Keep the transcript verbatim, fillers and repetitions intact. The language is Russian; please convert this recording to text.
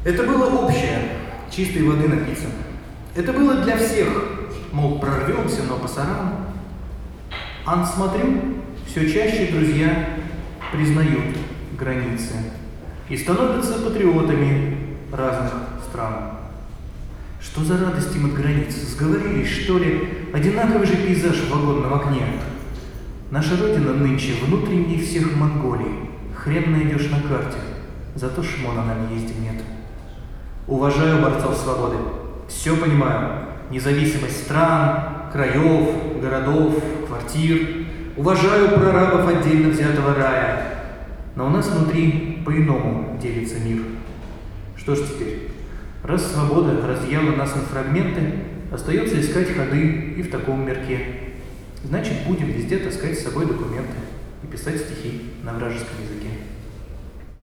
Это было общее, чистой воды напиться. Это было для всех, мол, прорвемся, но пасаран. Ан смотрю, все чаще друзья признают границы и становятся патриотами разных стран. Что за радость им от границ? Сговорились, что ли, одинаковый же пейзаж в вагонном окне. Наша родина нынче внутренней всех Монголий. Хрен найдешь на карте, зато шмона на въезде нет. Уважаю борцов свободы, все понимаю. Независимость стран, краев, городов, квартир. Уважаю прорабов отдельно взятого рая. Но у нас внутри по-иному делится мир. Что ж теперь? Раз свобода разъяла нас на фрагменты, остается искать ходы и в таком мирке. Значит, будем везде таскать с собой документы и писать стихи на вражеском языке.